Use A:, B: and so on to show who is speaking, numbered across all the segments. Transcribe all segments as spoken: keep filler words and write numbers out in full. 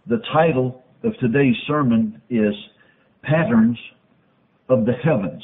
A: The title of today's sermon is Patterns of the Heavens.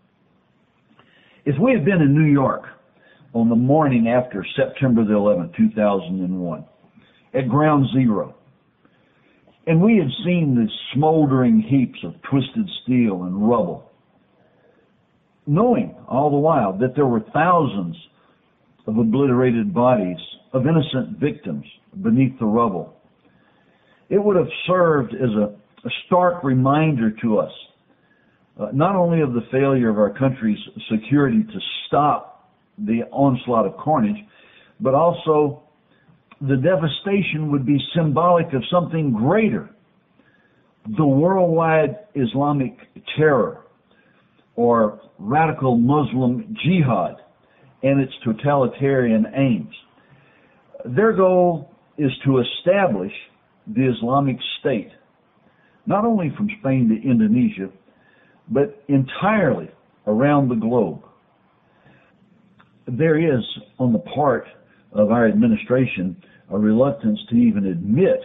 A: If we had been in New York on the morning after September the eleventh, two thousand one, at ground zero, and we had seen the smoldering heaps of twisted steel and rubble, knowing all the while that there were thousands of obliterated bodies of innocent victims beneath the rubble, it would have served as a, a stark reminder to us, uh, not only of the failure of our country's security to stop the onslaught of carnage, but also the devastation would be symbolic of something greater, the worldwide Islamic terror, or radical Muslim jihad and its totalitarian aims. Their goal is to establish the Islamic State, not only from Spain to Indonesia, but entirely around the globe. There is, on the part of our administration, a reluctance to even admit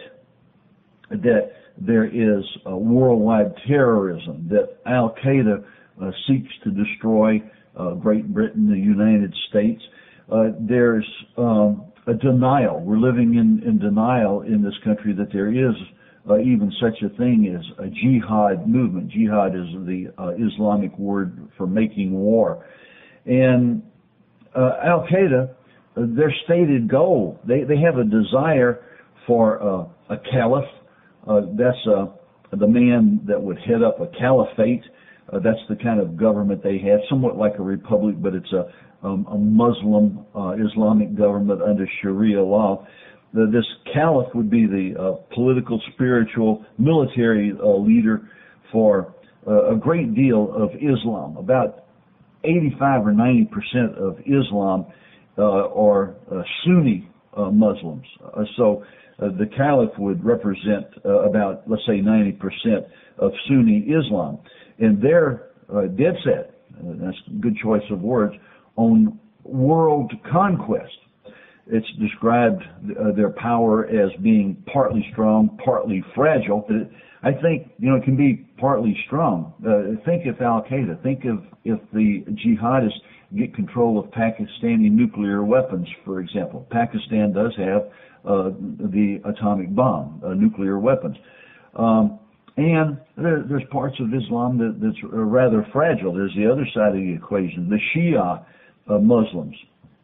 A: that there is a worldwide terrorism, that Al-Qaeda uh, seeks to destroy uh, Great Britain, the United States. Uh, there's um, a denial. We're living in, in denial in this country that there is uh, even such a thing as a jihad movement. Jihad is the uh, Islamic word for making war. And uh, Al-Qaeda, uh, their stated goal, they, they have a desire for uh, a caliph. Uh, that's uh, the man that would head up a caliphate. Uh, that's the kind of government they have, somewhat like a republic, but it's a Um, a Muslim uh, Islamic government under Sharia law. The, this caliph would be the uh, political, spiritual, military uh, leader for uh, a great deal of Islam. About eighty-five or ninety percent of Islam uh, are uh, Sunni uh, Muslims. Uh, so uh, the caliph would represent uh, about, let's say, ninety percent of Sunni Islam. And they're uh, dead set, uh, that's a good choice of words, on world conquest. It's described uh, their power as being partly strong, partly fragile. I think, you know, it can be partly strong. Uh, think if Al-Qaeda, think of if the jihadists get control of Pakistani nuclear weapons, for example. Pakistan does have uh, the atomic bomb, uh, nuclear weapons. Um, and there, there's parts of Islam that, that's rather fragile. There's the other side of the equation, the Shia Uh, Muslims.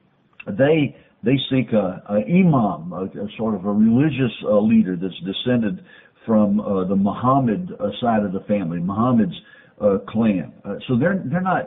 A: They they seek a, a imam, a, a sort of a religious uh, leader that's descended from uh, the Muhammad uh, side of the family, Muhammad's uh, clan. Uh, so they're they're not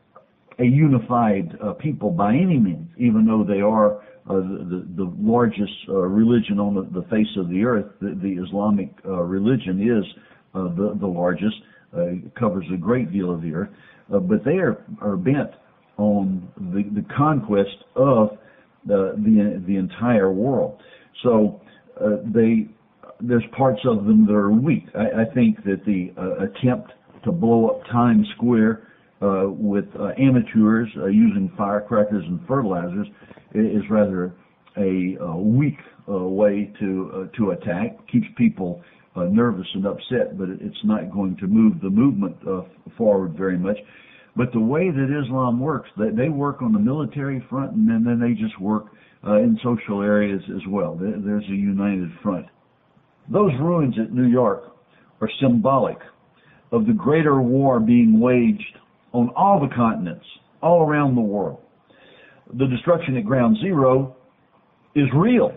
A: a unified uh, people by any means, even though they are uh, the, the largest uh, religion on the, the face of the earth. The, the Islamic uh, religion is uh, the the largest, uh, covers a great deal of the earth, uh, but they are are bent on the, the conquest of the, the the entire world. So uh, they there's parts of them that are weak. I, I think that the uh, attempt to blow up Times Square uh, with uh, amateurs uh, using firecrackers and fertilizers is rather a, a weak uh, way to uh, to attack. Keeps people uh, nervous and upset, but it's not going to move the movement uh, forward very much. But the way that Islam works, they, they work on the military front, and then, then they just work uh, in social areas as well. There, there's a united front. Those ruins at New York are symbolic of the greater war being waged on all the continents, all around the world. The destruction at ground zero is real,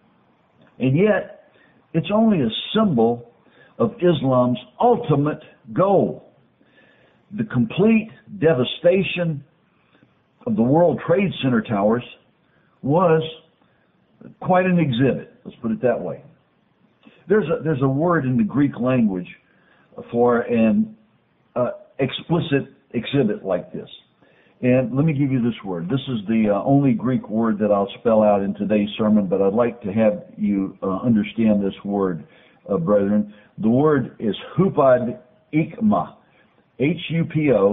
A: and yet it's only a symbol of Islam's ultimate goal. The complete devastation of the World Trade Center towers was quite an exhibit. Let's put it that way. There's a, there's a word in the Greek language for an uh, explicit exhibit like this. And let me give you this word. This is the uh, only Greek word that I'll spell out in today's sermon, but I'd like to have you uh, understand this word, uh, brethren. The word is hupad ikma. H U P O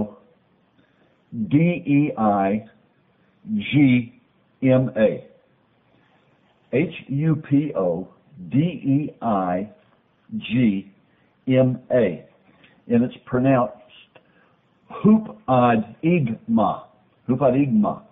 A: D E I G M A. H U P O D E I G M A. And it's pronounced hupadigma. Hupadigma.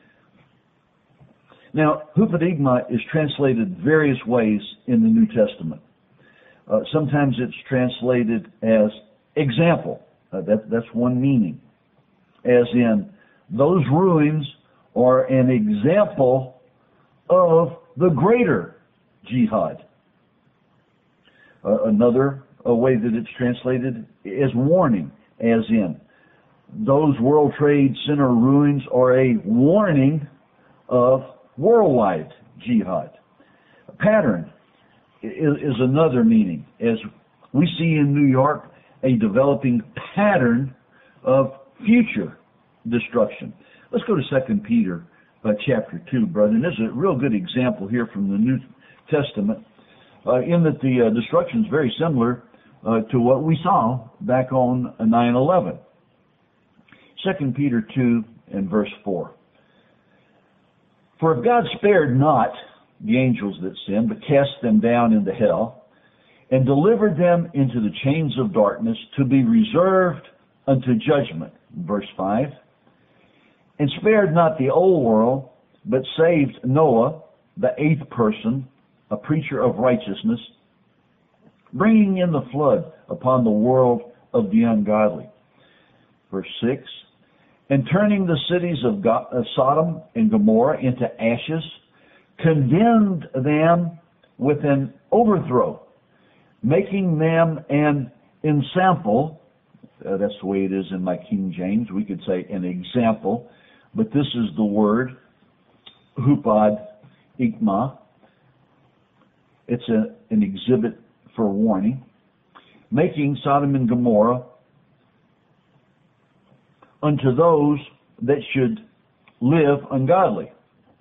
A: Now, hupadigma is translated various ways in the New Testament. Uh, sometimes it's translated as example. Uh, that, that's one meaning. As in, those ruins are an example of the greater jihad. Uh, another uh, way that it's translated is warning, as in, those World Trade Center ruins are a warning of worldwide jihad. Pattern is, is another meaning, as we see in New York a developing pattern of future destruction. Let's go to Second Peter uh, chapter two, brother. And this is a real good example here from the New Testament, uh, in that the uh, destruction is very similar uh, to what we saw back on nine eleven. Second Peter two and verse four. For if God spared not the angels that sinned, but cast them down into hell, and delivered them into the chains of darkness to be reserved unto judgment. Verse five. And spared not the old world, but saved Noah, the eighth person, a preacher of righteousness, bringing in the flood upon the world of the ungodly. Verse six. And turning the cities of, God, of Sodom and Gomorrah into ashes, condemned them with an overthrow, making them an ensample. Uh, that's the way it is in my King James. We could say an example, but this is the word, hupad ikma. It's a, an exhibit for warning. Making Sodom and Gomorrah unto those that should live ungodly,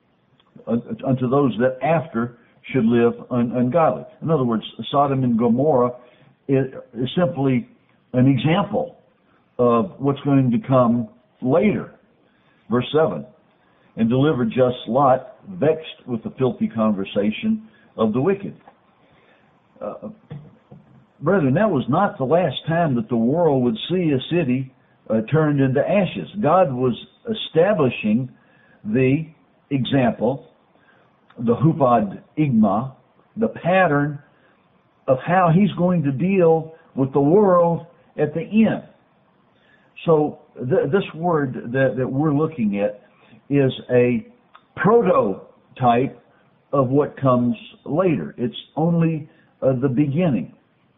A: unto those that after should live un- ungodly. In other words, Sodom and Gomorrah is, is simply an example of what's going to come later. Verse seven, and delivered just Lot, vexed with the filthy conversation of the wicked. Uh, brethren, that was not the last time that the world would see a city Uh, turned into ashes. God was establishing the example, the hupad igma, the pattern of how he's going to deal with the world at the end. So th- this word that, that we're looking at is a prototype of what comes later. It's only uh, the beginning.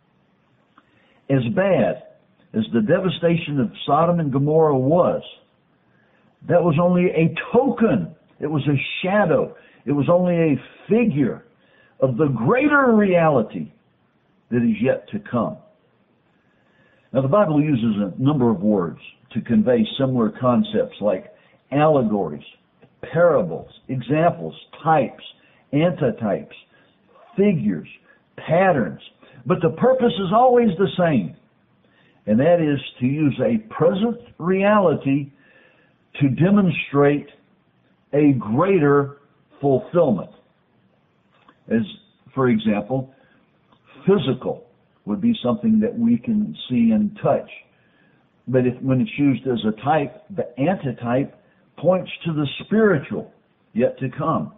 A: As bad as the devastation of Sodom and Gomorrah was, that was only a token. It was a shadow. It was only a figure of the greater reality that is yet to come. Now, the Bible uses a number of words to convey similar concepts like allegories, parables, examples, types, antitypes, figures, patterns. But the purpose is always the same. And that is to use a present reality to demonstrate a greater fulfillment. As, for example, physical would be something that we can see and touch. But if, when it's used as a type, the antitype points to the spiritual yet to come.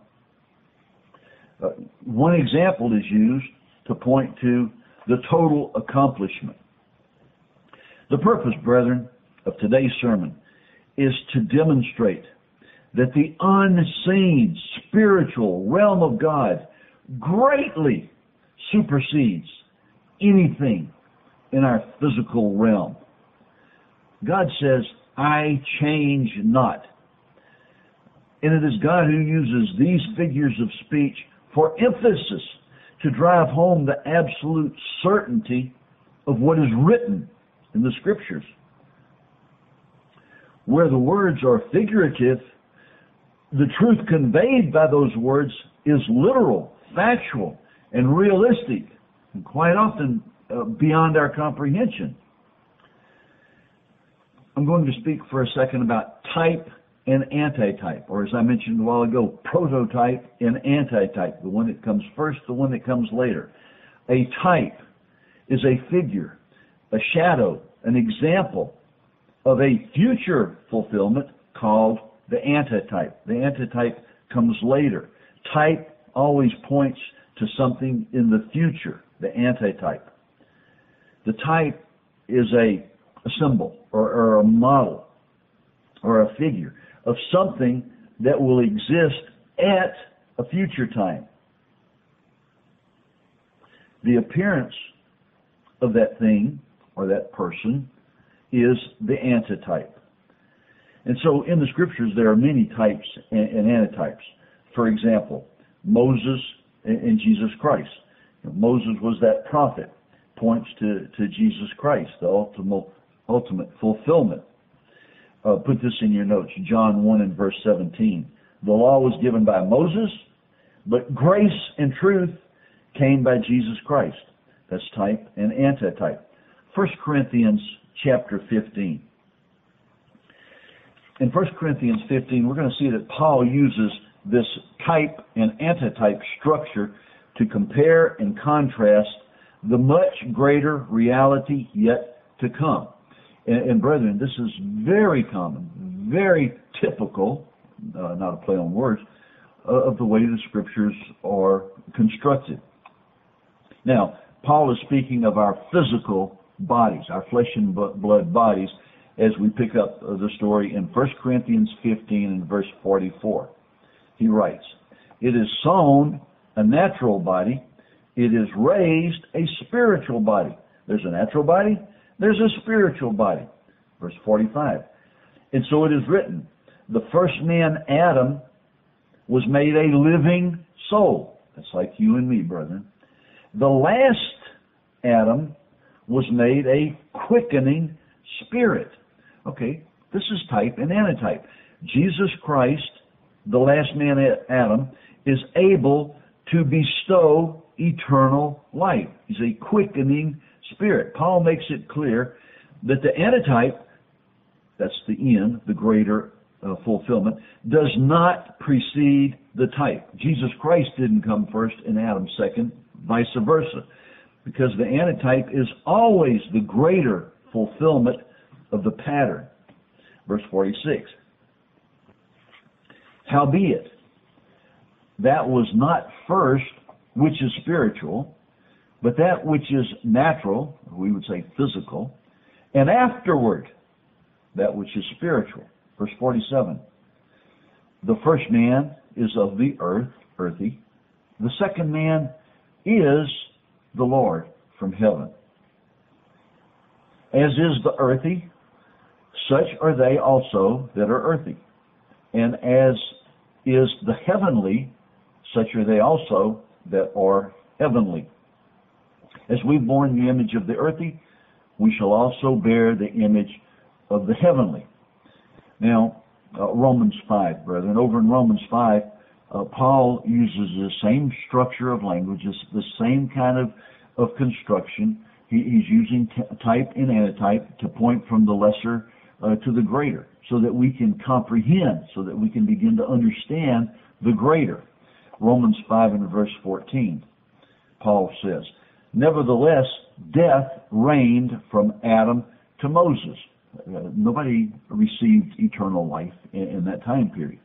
A: Uh, one example is used to point to the total accomplishment. The purpose, brethren, of today's sermon is to demonstrate that the unseen spiritual realm of God greatly supersedes anything in our physical realm. God says, I change not. And it is God who uses these figures of speech for emphasis to drive home the absolute certainty of what is written in the Scriptures. Where the words are figurative, the truth conveyed by those words is literal, factual, and realistic, and quite often uh, beyond our comprehension. I'm going to speak for a second about type and antitype, or as I mentioned a while ago, prototype and antitype, the one that comes first, the one that comes later. A type is a figure, a shadow, an example of a future fulfillment called the antitype. The antitype comes later. Type always points to something in the future, the antitype. The type is a, a symbol or, or a model or a figure of something that will exist at a future time. The appearance of that thing or that person is the antitype. And so in the Scriptures there are many types and, and antitypes. For example, Moses and, and Jesus Christ. You know, Moses was that prophet, points to, to Jesus Christ, the ultimate, ultimate fulfillment. Uh, put this in your notes, John one and verse seventeen. The law was given by Moses, but grace and truth came by Jesus Christ. That's type and antitype. First Corinthians chapter fifteen. In First Corinthians fifteen, we're going to see that Paul uses this type and antitype structure to compare and contrast the much greater reality yet to come. And, and brethren, this is very common, very typical, uh, not a play on words, uh, of the way the Scriptures are constructed. Now, Paul is speaking of our physical bodies, our flesh and blood bodies, as we pick up the story in First Corinthians fifteen and verse forty-four. He writes, "It is sown a natural body, it is raised a spiritual body." There's a natural body, there's a spiritual body. Verse forty-five. "And so it is written, the first man, Adam, was made a living soul." That's like you and me, brethren. "The last Adam was made a quickening spirit." Okay, this is type and antitype. Jesus Christ, the last man, Adam, is able to bestow eternal life. He's a quickening spirit. Paul makes it clear that the antitype, that's the end, the greater uh, fulfillment, does not precede the type. Jesus Christ didn't come first and Adam second, vice versa, because the antitype is always the greater fulfillment of the pattern. Verse forty-six. "Howbeit, that was not first which is spiritual, but that which is natural," we would say physical, "and afterward that which is spiritual." Verse forty-seven. "The first man is of the earth," earthy. "The second man is the Lord from heaven. As is the earthy, such are they also that are earthy. And as is the heavenly, such are they also that are heavenly. As we've borne the image of the earthy, we shall also bear the image of the heavenly." Now, uh, Romans five, brethren. Over in Romans five, uh, Paul uses the same structure of language, the same kind of, of construction. He, he's using t- type and antitype to point from the lesser uh, to the greater, so that we can comprehend, so that we can begin to understand the greater. Romans five and verse fourteen, Paul says, "Nevertheless, death reigned from Adam to Moses." Uh, nobody received eternal life in, in that time period.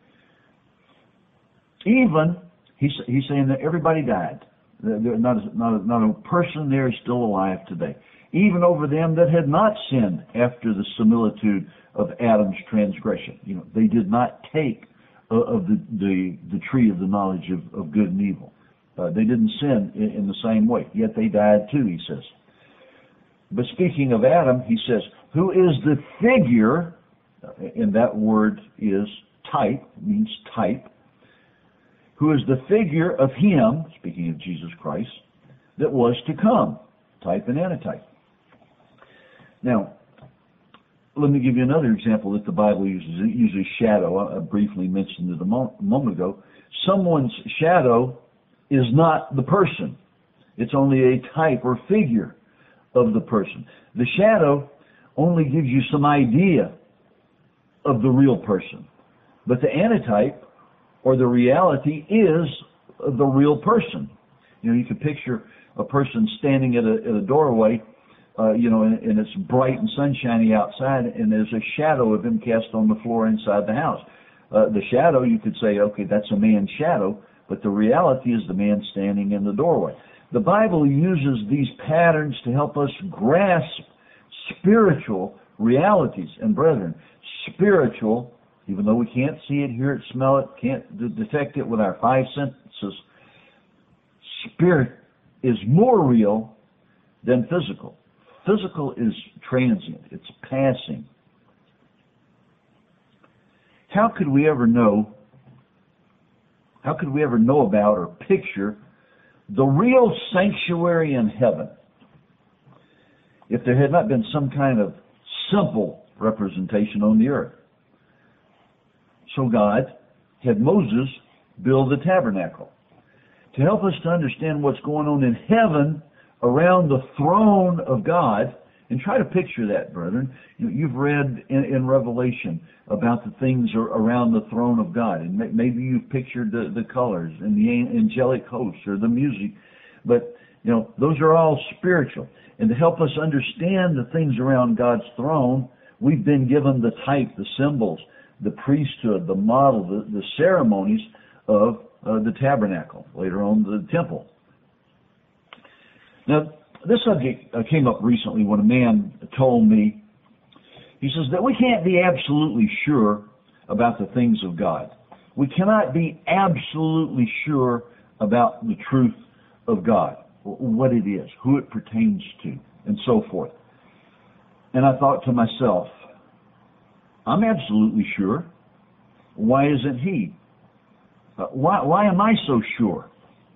A: Even, he's, he's saying that everybody died. There, not, a, not, a, not a person there is still alive today. Even over them that had not sinned after the similitude of Adam's transgression. You know, they did not take uh, of the, the, the tree of the knowledge of, of good and evil. Uh, they didn't sin in, in the same way, yet they died too, he says. But speaking of Adam, he says, "Who is the figure," and that word is type, means type, "who is the figure of him," speaking of Jesus Christ, "that was to come," type and antitype. Now, let me give you another example that the Bible uses. It uses shadow. I briefly mentioned it a moment ago. Someone's shadow is not the person. It's only a type or figure of the person. The shadow only gives you some idea of the real person. But the antitype, or the reality, is the real person. You know, you can picture a person standing at a, at a doorway, uh, you know, and, and it's bright and sunshiny outside, and there's a shadow of him cast on the floor inside the house. Uh, the shadow, you could say, okay, that's a man's shadow, but the reality is the man standing in the doorway. The Bible uses these patterns to help us grasp spiritual realities. And brethren, spiritual, even though we can't see it, hear it, smell it, can't d- detect it with our five senses, spirit is more real than physical. Physical is transient. It's passing. How could we ever know, how could we ever know about or picture the real sanctuary in heaven if there had not been some kind of simple representation on the earth? So God had Moses build the tabernacle to help us to understand what's going on in heaven around the throne of God. And try to picture that, brethren. You, you've read in, in Revelation about the things are around the throne of God. And may, maybe you've pictured the, the colors and the angelic hosts or the music. But, you know, those are all spiritual. And to help us understand the things around God's throne, we've been given the type, the symbols, the priesthood, the model, the, the ceremonies of uh, the tabernacle, later on the temple. Now, this subject uh, came up recently when a man told me, he says that we can't be absolutely sure about the things of God. We cannot be absolutely sure about the truth of God, what it is, who it pertains to, and so forth. And I thought to myself, I'm absolutely sure. Why isn't he? Uh, why, why am I so sure?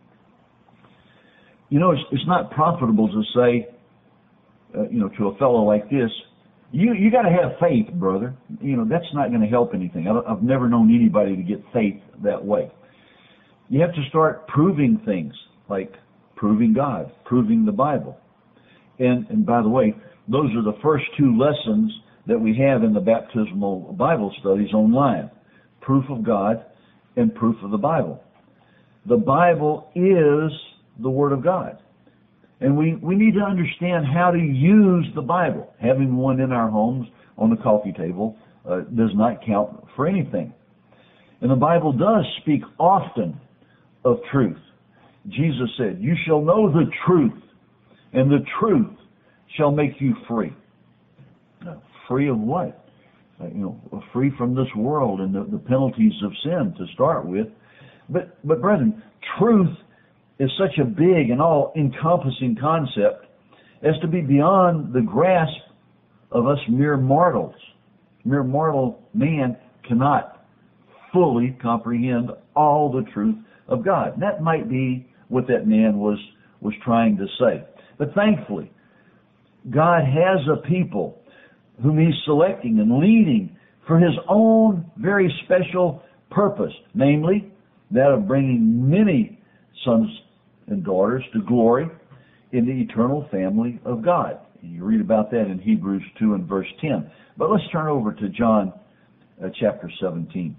A: You know, it's, it's not profitable to say, uh, you know, to a fellow like this, you you got to have faith, brother. You know, that's not going to help anything. I I've never known anybody to get faith that way. You have to start proving things, like proving God, proving the Bible. And, and by the way, those are the first two lessons that we have in the baptismal Bible studies online. Proof of God and proof of the Bible. The Bible is the Word of God. And we, we need to understand how to use the Bible. Having one in our homes on the coffee table uh, does not count for anything. And the Bible does speak often of truth. Jesus said, "You shall know the truth, and the truth shall make you free." Now, free of what? Uh, you know, free from this world and the, the penalties of sin to start with. But, but brethren, truth is such a big and all-encompassing concept as to be beyond the grasp of us mere mortals. Mere mortal man cannot fully comprehend all the truth of God. And that might be what that man was, was trying to say. But thankfully, God has a people whom He's selecting and leading for His own very special purpose, namely that of bringing many sons and daughters to glory in the eternal family of God. And you read about that in Hebrews two and verse ten. But let's turn over to John uh, chapter seventeen.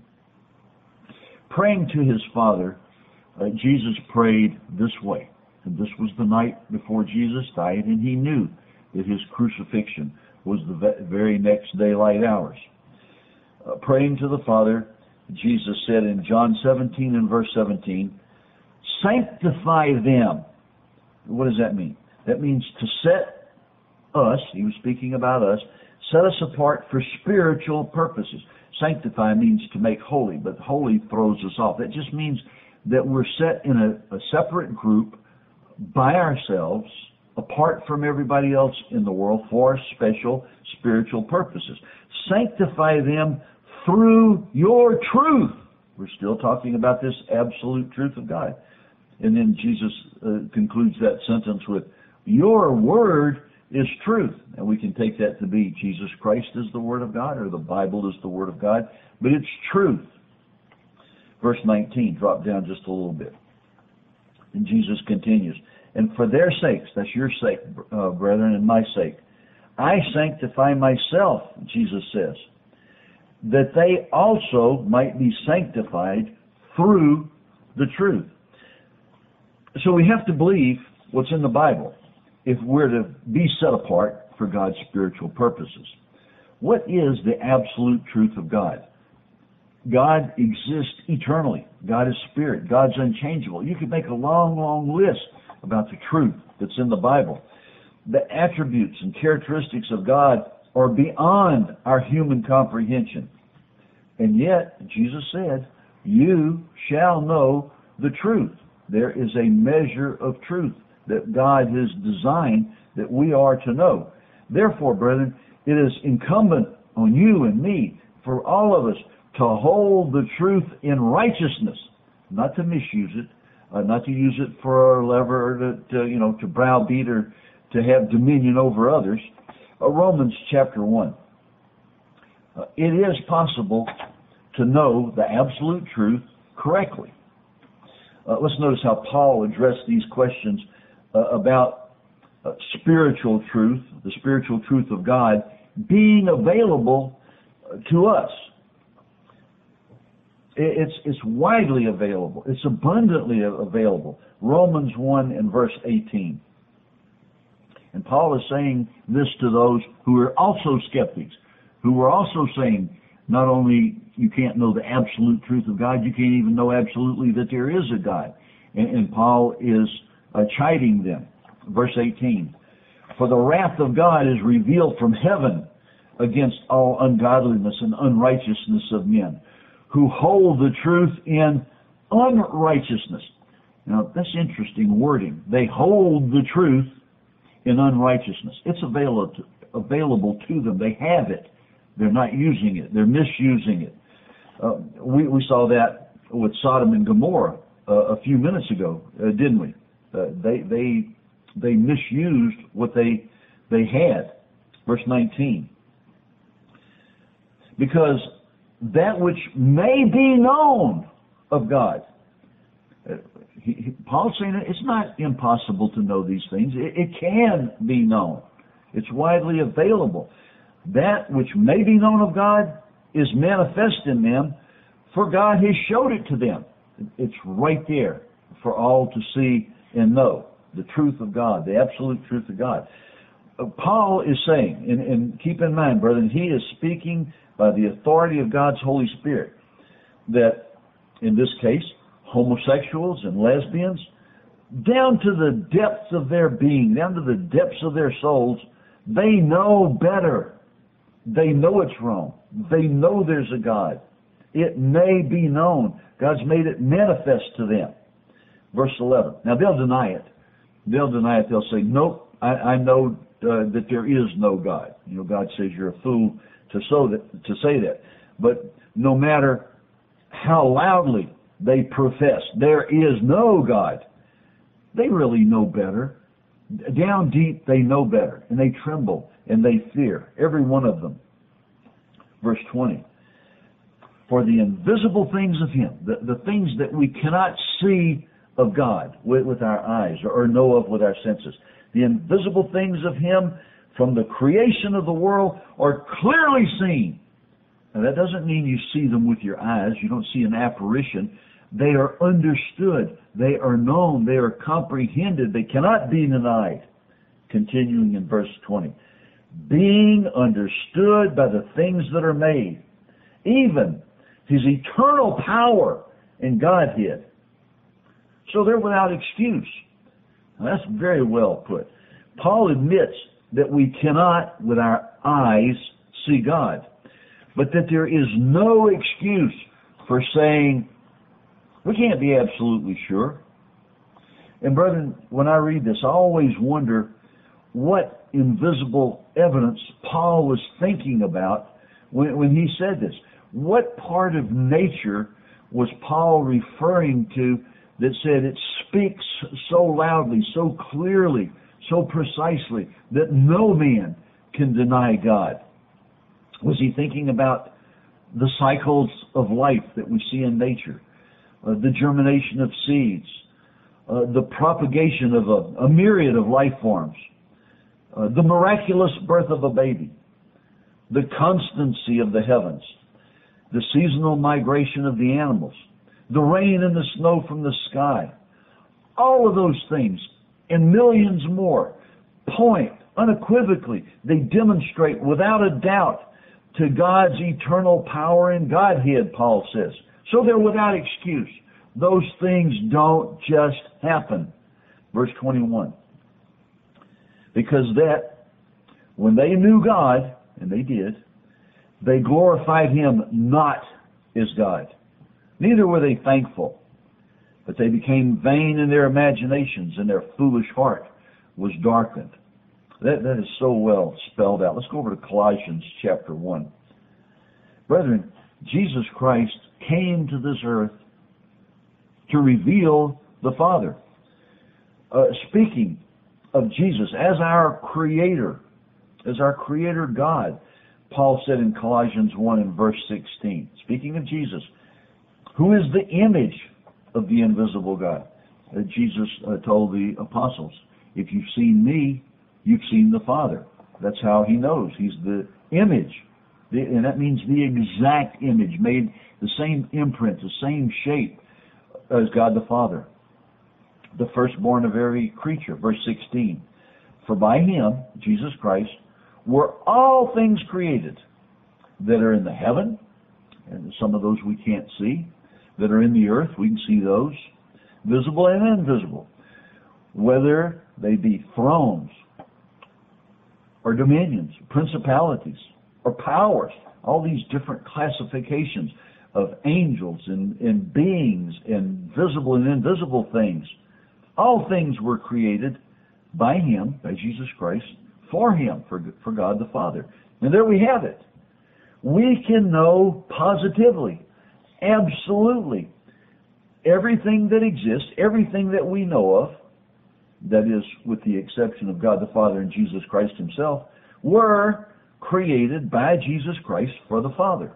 A: Praying to His Father, uh, Jesus prayed this way. And this was the night before Jesus died, and He knew that His crucifixion was the very next daylight hours. Uh, praying to the Father, Jesus said in John seventeen and verse seventeen, "Sanctify them." What does that mean? That means to set us, He was speaking about us, set us apart for spiritual purposes. Sanctify means to make holy, but holy throws us off. That just means that we're set in a, a separate group by ourselves, apart from everybody else in the world for special spiritual purposes. Sanctify them through your truth. We're still talking about this absolute truth of God. And then Jesus uh, concludes that sentence with, "Your word is truth." And we can take that to be Jesus Christ is the Word of God, or the Bible is the Word of God, but it's truth. Verse nineteen, drop down just a little bit. And Jesus continues, "And for their sakes," that's your sake, uh, brethren, and my sake, "I sanctify myself," Jesus says, "that they also might be sanctified through the truth." So we have to believe what's in the Bible if we're to be set apart for God's spiritual purposes. What is the absolute truth of God? God exists eternally. God is spirit. God's unchangeable. You could make a long, long list about the truth that's in the Bible. The attributes and characteristics of God are beyond our human comprehension. And yet, Jesus said, you shall know the truth. There is a measure of truth that God has designed that we are to know. Therefore, brethren, it is incumbent on you and me, for all of us, to hold the truth in righteousness, not to misuse it, uh, not to use it for a lever, or to, to, you know, to browbeat or to have dominion over others. Uh, Romans chapter one. Uh, it is possible to know the absolute truth correctly. Uh, let's notice how Paul addressed these questions uh, about uh, spiritual truth, the spiritual truth of God, being available uh, to us. It's, it's widely available. It's abundantly available. Romans one and verse eighteen. And Paul is saying this to those who are also skeptics, who are also saying not only you can't know the absolute truth of God, you can't even know absolutely that there is a God. And, and Paul is uh, chiding them. Verse eighteen. For the wrath of God is revealed from heaven against all ungodliness and unrighteousness of men, who hold the truth in unrighteousness. Now, that's interesting wording. They hold the truth in unrighteousness. It's available to, available to them. They have it. They're not using it. They're misusing it. Uh, we, we saw that with Sodom and Gomorrah uh, a few minutes ago, uh, didn't we? Uh, they they they misused what they they had. Verse nineteen. Because that which may be known of God. Uh, he, he, Paul's saying it's not impossible to know these things. It, it can be known. It's widely available. That which may be known of God is manifest in them, for God has showed it to them. It's right there for all to see and know. The truth of God, the absolute truth of God. Uh, Paul is saying, and, and keep in mind, brethren, he is speaking by the authority of God's Holy Spirit, that in this case, homosexuals and lesbians, down to the depths of their being, down to the depths of their souls, they know better. They know it's wrong. They know there's a God. It may be known. God's made it manifest to them. Verse eleven. Now they'll deny it. They'll deny it. They'll say, nope, I, I know uh, that there is no God. You know, God says you're a fool to, so that, to say that. But no matter how loudly they profess there is no God, they really know better. Down deep, they know better, and they tremble, and they fear, every one of them. Verse twenty. For the invisible things of Him, the, the things that we cannot see of God with, with our eyes or, or know of with our senses, the invisible things of Him from the creation of the world are clearly seen. Now that doesn't mean you see them with your eyes. You don't see an apparition. They are understood. They are known. They are comprehended. They cannot be denied. Continuing in verse twenty. Being understood by the things that are made, even His eternal power and Godhead. So they're without excuse. Now that's very well put. Paul admits that we cannot, with our eyes, see God, but that there is no excuse for saying, we can't be absolutely sure. And brethren, when I read this, I always wonder what invisible evidence Paul was thinking about when, when he said this. What part of nature was Paul referring to that said it speaks so loudly, so clearly, so precisely that no man can deny God? Was he thinking about the cycles of life that we see in nature? Uh, the germination of seeds, uh, the propagation of a, a myriad of life forms, uh, the miraculous birth of a baby, the constancy of the heavens, the seasonal migration of the animals, the rain and the snow from the sky, All of those things and millions more point unequivocally, they demonstrate without a doubt to God's eternal power and Godhead, Paul says. So they're without excuse. Those things don't just happen. Verse twenty-one. Because that, when they knew God, and they did, they glorified Him not as God. Neither were they thankful, but they became vain in their imaginations, and their foolish heart was darkened. That, that is so well spelled out. Let's go over to Colossians chapter one. Brethren, Jesus Christ came to this earth to reveal the Father. Uh, speaking of Jesus as our Creator, as our Creator God, Paul said in Colossians one and verse sixteen, speaking of Jesus, who is the image of the invisible God. Uh, Jesus uh, told the apostles, if you've seen me, you've seen the Father. That's how He knows. He's the image. The, and that means the exact image, made the same imprint, the same shape as God the Father. The firstborn of every creature. Verse sixteen. For by Him, Jesus Christ, were all things created that are in the heaven, and some of those we can't see, that are in the earth, we can see those, visible and invisible, whether they be thrones or dominions, principalities or powers, all these different classifications of angels and, and beings and visible and invisible things. All things were created by Him, by Jesus Christ, for Him, for, for God the Father. And there we have it. We can know positively, absolutely, everything that exists, everything that we know of, that is, with the exception of God the Father and Jesus Christ Himself, were created by Jesus Christ for the Father.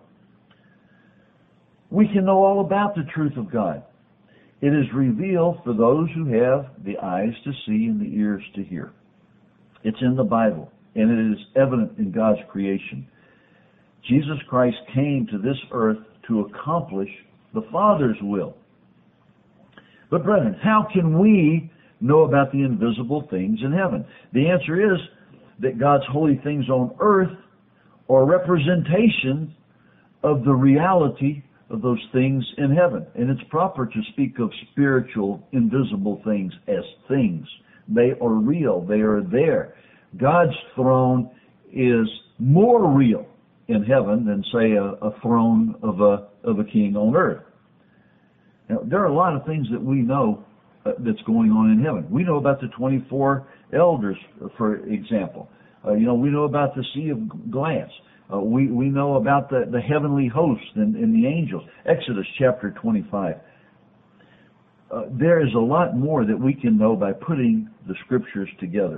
A: We can know all about the truth of God. It is revealed for those who have the eyes to see and the ears to hear. It's in the Bible, and it is evident in God's creation. Jesus Christ came to this earth to accomplish the Father's will. But brethren, how can we know about the invisible things in heaven? The answer is that God's holy things on earth are representation of the reality of those things in heaven. And it's proper to speak of spiritual, invisible things as things. They are real. They are there. God's throne is more real in heaven than, say, a, a throne of a of a king on earth. Now, there are a lot of things that we know uh, that's going on in heaven. We know about the twenty-four elders, for example. Uh, you know, we know about the sea of glass. Uh, we, we know about the, the heavenly hosts and, and the angels. Exodus chapter twenty-five. Uh, there is a lot more that we can know by putting the scriptures together.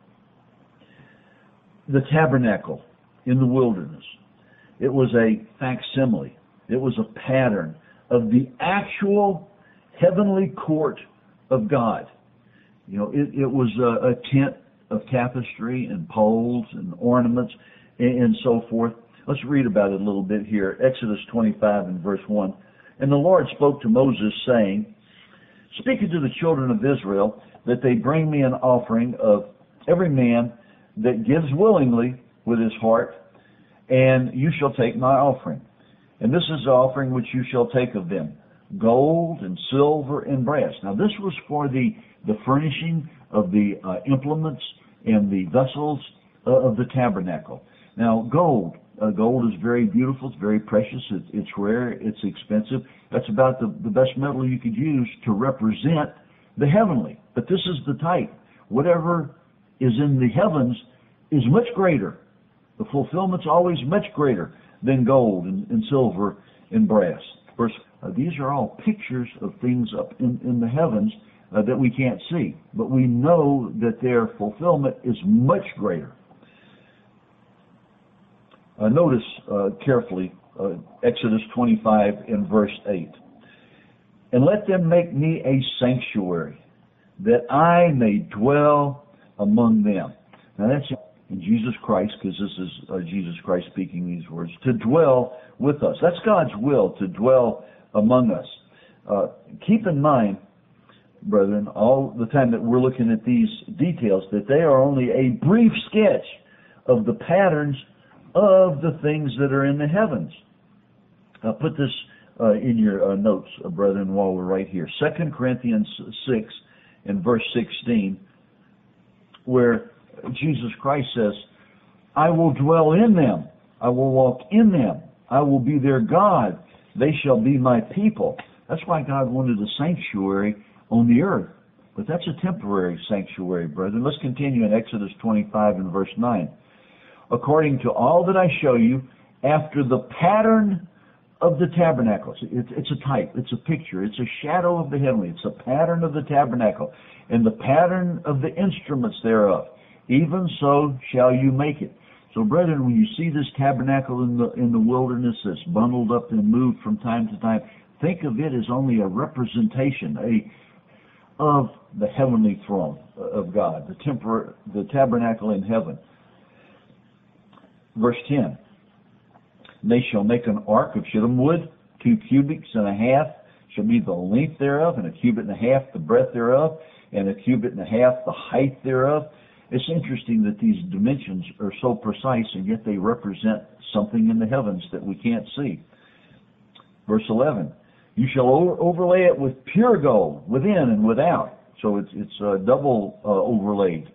A: The tabernacle in the wilderness. It was a facsimile. It was a pattern of the actual heavenly court of God. You know, it, it was a, a tent of tapestry and poles and ornaments and, and so forth. Let's read about it a little bit here. Exodus twenty-five and verse one. And the Lord spoke to Moses, saying, Speak unto the children of Israel, that they bring me an offering of every man that gives willingly with his heart, and you shall take my offering. And this is the offering which you shall take of them, gold and silver and brass. Now this was for the, the furnishing of the uh, implements and the vessels uh, of the tabernacle. Now gold, uh, gold is very beautiful, it's very precious, it, it's rare, it's expensive. That's about the, the best metal you could use to represent the heavenly. But this is the type. Whatever is in the heavens is much greater. The fulfillment's always much greater than gold and, and silver and brass. First, uh, these are all pictures of things up in, in the heavens uh, that we can't see. But we know that their fulfillment is much greater. Uh, notice uh, carefully uh, Exodus twenty-five and verse eight. And let them make me a sanctuary, that I may dwell among them. Now that's in Jesus Christ, because this is uh, Jesus Christ speaking these words, to dwell with us. That's God's will, to dwell among us. Uh, keep in mind brethren, all the time that we're looking at these details, that they are only a brief sketch of the patterns of the things that are in the heavens. I'll put this uh, in your uh, notes, uh, brethren, while we're right here. Second Corinthians six and verse sixteen, where Jesus Christ says, I will dwell in them. I will walk in them. I will be their God. They shall be my people. That's why God wanted a sanctuary on the earth. But that's a temporary sanctuary, brethren. Let's continue in Exodus twenty-five and verse nine. According to all that I show you, after the pattern of the tabernacle. It's, it's a type. It's a picture. It's a shadow of the heavenly. It's a pattern of the tabernacle. And the pattern of the instruments thereof. Even so shall you make it. So, brethren, when you see this tabernacle in the in the wilderness that's bundled up and moved from time to time, think of it as only a representation a, of the heavenly throne of God, the tempor- the tabernacle in heaven. Verse ten, they shall make an ark of shittim wood, two cubits and a half shall be the length thereof, and a cubit and a half the breadth thereof, and a cubit and a half the height thereof. It's interesting that these dimensions are so precise, and yet they represent something in the heavens that we can't see. Verse eleven, you shall over- overlay it with pure gold, within and without. So it's, it's uh, double uh, overlaid.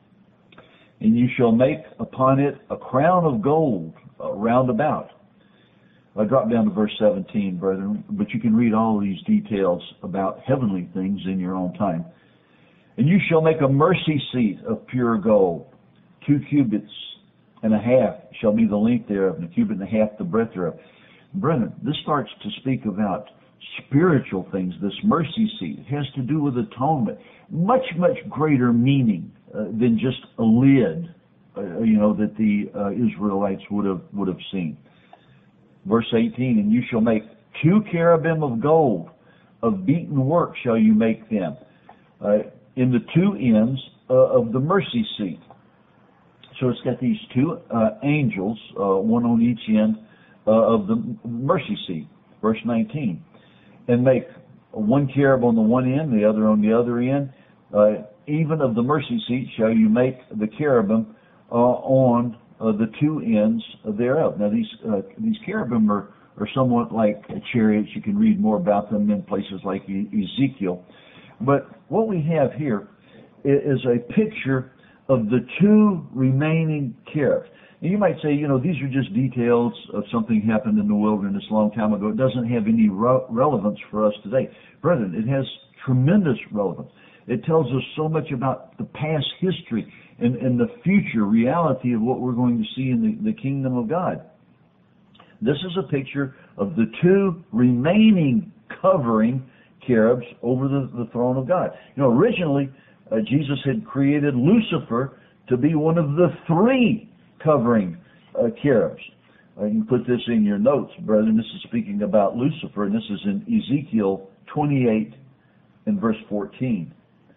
A: And you shall make upon it a crown of gold uh, round about. I drop down to verse seventeen, brethren, but you can read all these details about heavenly things in your own time. And you shall make a mercy seat of pure gold. Two cubits and a half shall be the length thereof, and a cubit and a half the breadth thereof. Brethren, this starts to speak about spiritual things, this mercy seat. It has to do with atonement. Much, much greater meaning uh, than just a lid, uh, you know, that the uh, Israelites would have would have seen. Verse eighteen, and you shall make two cherubim of gold, of beaten work shall you make them. Uh, in the two ends uh, of the mercy seat. So it's got these two uh, angels, uh, one on each end uh, of the mercy seat. Verse nineteen. And make one cherub on the one end, the other on the other end. Uh, even of the mercy seat shall you make the cherubim uh, on uh, the two ends thereof. Now these uh, these cherubim are, are somewhat like chariots. You can read more about them in places like e- Ezekiel. But what we have here is a picture of the two remaining cherubs. And you might say, you know, these are just details of something happened in the wilderness a long time ago. It doesn't have any re- relevance for us today. Brethren, it has tremendous relevance. It tells us so much about the past history and, and the future reality of what we're going to see in the, the kingdom of God. This is a picture of the two remaining covering cherubs over the, the throne of God. You know, originally, uh, Jesus had created Lucifer to be one of the three covering uh, cherubs. Uh, you can put this in your notes, brethren. This is speaking about Lucifer, and this is in Ezekiel twenty-eight and verse fourteen.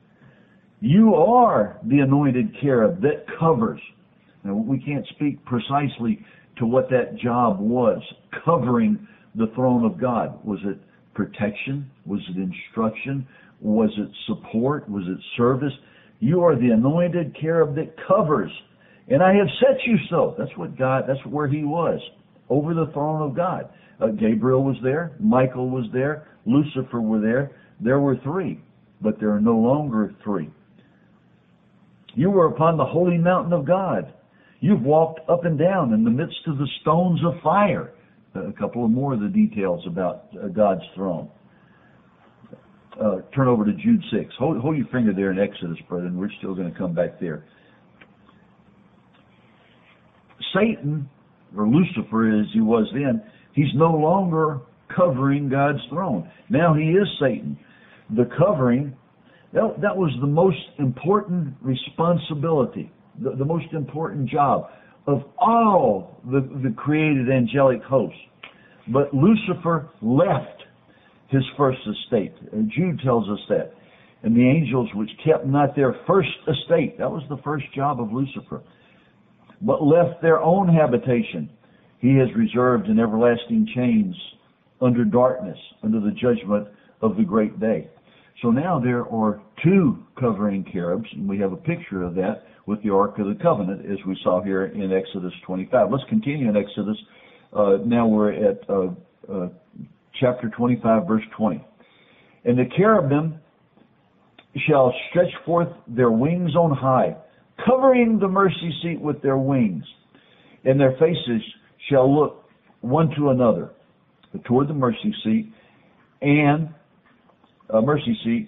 A: You are the anointed cherub that covers. Now, we can't speak precisely to what that job was, covering the throne of God. Was it protection? Was it instruction? Was it support? Was it service? You are the anointed cherub that covers. And I have set you so. That's what God, that's where he was, over the throne of God. Uh, Gabriel was there. Michael was there. Lucifer were there. There were three, but there are no longer three. You were upon the holy mountain of God. You've walked up and down in the midst of the stones of fire. A couple of more of the details about uh, God's throne. Uh, turn over to Jude six. Hold, hold your finger there in Exodus, brethren. We're still going to come back there. Satan, or Lucifer as he was then, he's no longer covering God's throne. Now he is Satan. The covering, that, that was the most important responsibility, the, the most important job of all the, the created angelic hosts. But Lucifer left his first estate. And Jude tells us that. And the angels which kept not their first estate, that was the first job of Lucifer, but left their own habitation, he has reserved in everlasting chains under darkness, under the judgment of the great day. So now there are two covering cherubs, and we have a picture of that with the Ark of the Covenant, as we saw here in Exodus twenty-five. Let's continue in Exodus. Uh, now we're at uh, uh, chapter twenty-five, verse twenty. And the cherubim shall stretch forth their wings on high, covering the mercy seat with their wings, and their faces shall look one to another toward the mercy seat, and uh, mercy seat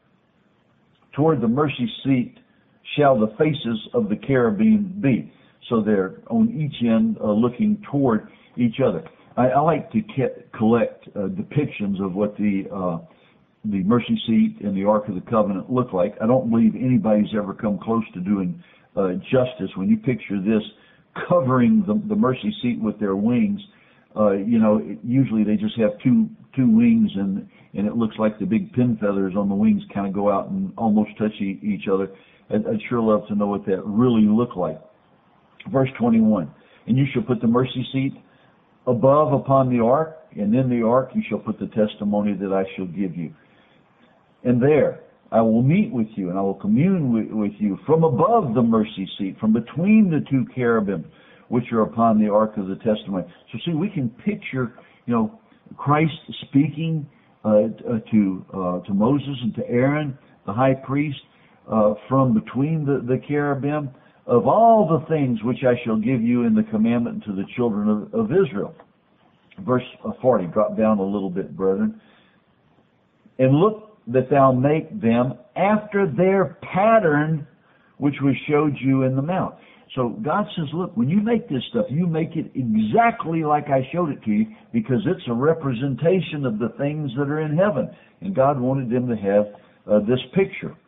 A: toward the mercy seat shall the faces of the cherubim be. So they're on each end uh, looking toward each other. I, I like to ke- collect uh, depictions of what the uh, the mercy seat and the Ark of the Covenant look like. I don't believe anybody's ever come close to doing uh, justice. When you picture this covering the, the mercy seat with their wings, uh, you know, it, usually they just have two two wings, and and it looks like the big pin feathers on the wings kind of go out and almost touch e- each other. I'd, I'd sure love to know what that really looked like. Verse twenty-one, and you shall put the mercy seat above upon the ark, and in the ark you shall put the testimony that I shall give you. And there I will meet with you, and I will commune with, with you from above the mercy seat, from between the two cherubim, which are upon the ark of the testimony. So see, we can picture, you know, Christ speaking uh, to uh, to Moses and to Aaron, the high priest, uh, from between the, the cherubim, of all the things which I shall give you in the commandment to the children of, of Israel. Verse forty, drop down a little bit, brethren. And look that thou make them after their pattern which was showed you in the mount. So God says, look, when you make this stuff, you make it exactly like I showed it to you, because it's a representation of the things that are in heaven. And God wanted them to have uh, this picture.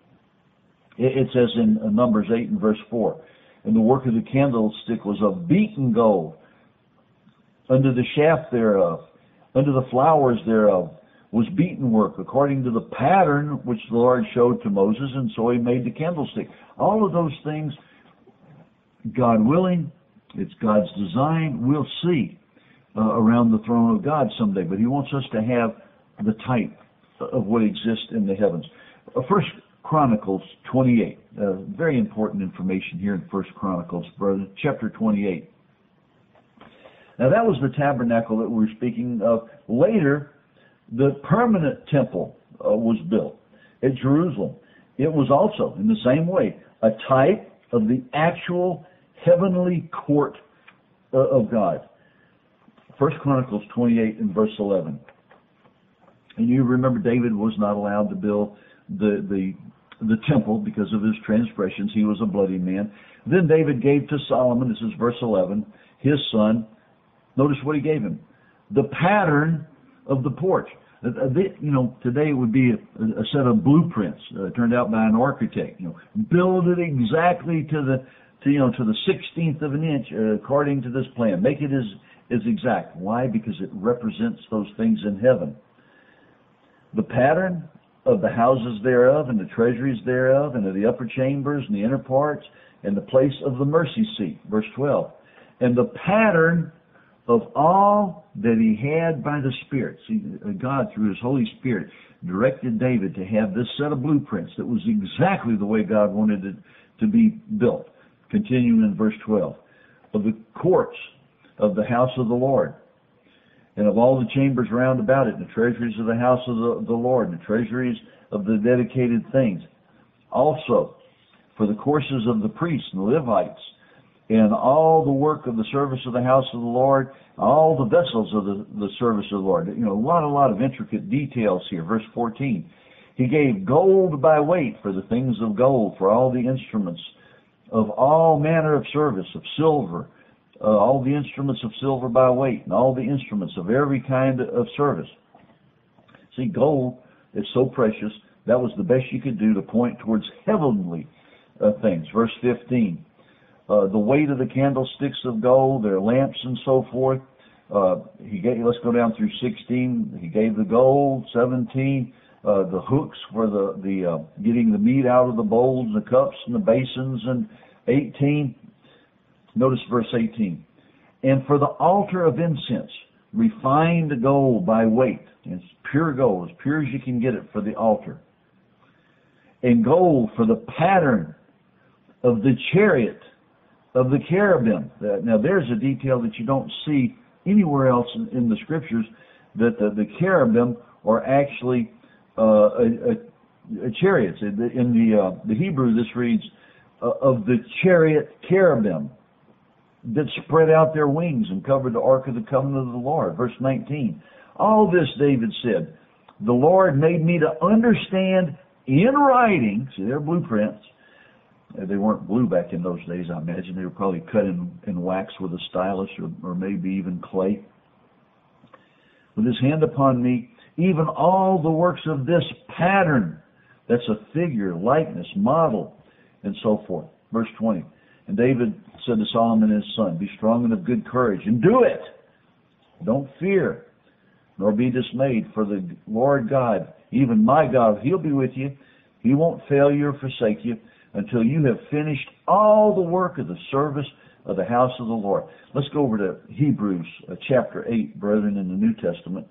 A: It, it says in uh, Numbers eight and verse four, and the work of the candlestick was of beaten gold, under the shaft thereof, under the flowers thereof, was beaten work according to the pattern which the Lord showed to Moses, and so he made the candlestick. All of those things, God willing, it's God's design. We'll see uh, around the throne of God someday, but he wants us to have the type of what exists in the heavens. Uh, First Chronicles twenty-eight, uh, very important information here in First Chronicles, brother, chapter twenty-eight. Now that was the tabernacle that we were speaking of. Later, the permanent temple uh, was built at Jerusalem. It was also, in the same way, a type of the actual heavenly court uh, of God. First Chronicles twenty-eight and verse eleven. And you remember David was not allowed to build the, the, the temple because of his transgressions. He was a bloody man. Then David gave to Solomon, this is verse eleven, his son, notice what he gave him, the pattern of the porch. Uh, they, you know, today it would be a, a set of blueprints uh, turned out by an architect. You know, build it exactly to the, to, you know, to the sixteenth of an inch uh, according to this plan. Make it as as exact. Why? Because it represents those things in heaven. The pattern of the houses thereof, and the treasuries thereof, and of the upper chambers, and the inner parts, and the place of the mercy seat. Verse twelve. And the pattern of all that he had by the Spirit. See, God, through his Holy Spirit, directed David to have this set of blueprints that was exactly the way God wanted it to be built. Continuing in verse twelve. Of the courts of the house of the Lord, and of all the chambers round about it, and the treasuries of the house of the, the Lord, and the treasuries of the dedicated things. Also, for the courses of the priests and the Levites, and all the work of the service of the house of the Lord, all the vessels of the, the service of the Lord. You know, a lot, a lot of intricate details here. Verse fourteen. He gave gold by weight for the things of gold, for all the instruments of all manner of service, of silver, uh, all the instruments of silver by weight, and all the instruments of every kind of service. See, gold is so precious. That was the best you could do to point towards heavenly uh, things. Verse fifteen. Uh, the weight of the candlesticks of gold, their lamps and so forth. Uh, he gave, let's go down through sixteen. He gave the gold. seventeen. Uh, the hooks for the, the uh, getting the meat out of the bowls and the cups and the basins. And eighteen. Notice verse eighteen. And for the altar of incense, refined gold by weight. It's pure gold, as pure as you can get it for the altar. And gold for the pattern of the chariot of the cherubim. Now there's a detail that you don't see anywhere else in, in the scriptures, that the, the cherubim are actually uh, a, a, a chariots. In the, in the, uh, the Hebrew, this reads, uh, of the chariot cherubim that spread out their wings and covered the ark of the covenant of the Lord. Verse nineteen. All this, David said, the Lord made me to understand in writing. See, they're blueprints. They weren't blue back in those days, I imagine. They were probably cut in, in wax with a stylus, or, or maybe even clay. With his hand upon me, even all the works of this pattern. That's a figure, likeness, model, and so forth. Verse twenty. And David said to Solomon his son, be strong and of good courage, and do it. Don't fear, nor be dismayed, for the Lord God, even my God, He'll be with you. He won't fail you or forsake you until you have finished all the work of the service of the house of the Lord. Let's go over to Hebrews uh, chapter eight, brethren, in the New Testament.